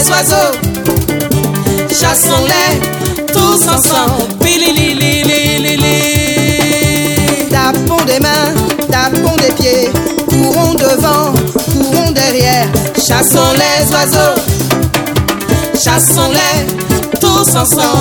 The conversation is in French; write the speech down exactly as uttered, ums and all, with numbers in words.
les oiseaux, chassons-les tous ensemble. Tapons des mains, tapons des pieds, courons devant, courons derrière. Chassons les oiseaux, chassons-les tous ensemble.